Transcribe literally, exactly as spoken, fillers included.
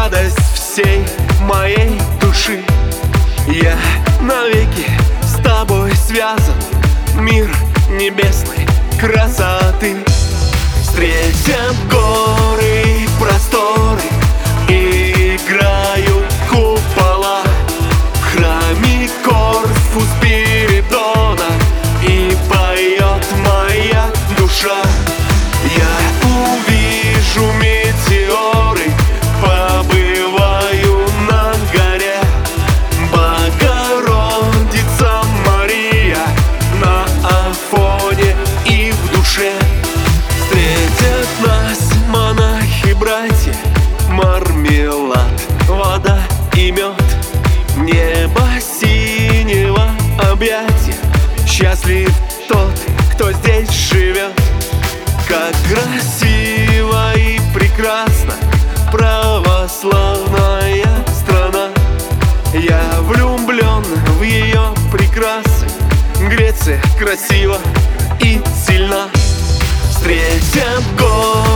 радость всей моей души. Я навеки с тобой связан, мир небесной красоты. Встретим горы и просторы, и играют купола в храме Корфу Спиридона, и поет моя душа. Я увижу метеоры, побываю на горе. Богородица Мария на Афоне и в душе. Встретят нас монахи-братья, мармелад, вода и мед, небо синего объятия. Счастлив тот, кто здесь живет. Как красиво и прекрасно православная страна. Я влюблен в ее прекрасы. Греция красива и сильна. Встретим горы